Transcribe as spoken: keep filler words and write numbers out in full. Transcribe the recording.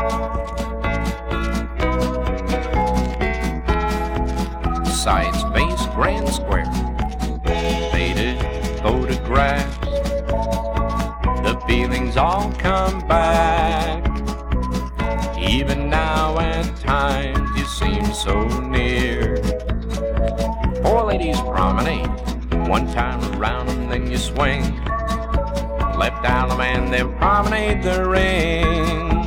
Side space, grand square, faded photographs. The feelings all come back. Even now at times you seem so near. Four ladies promenade, one time around and then you swing. Left out a man, then promenade the ring.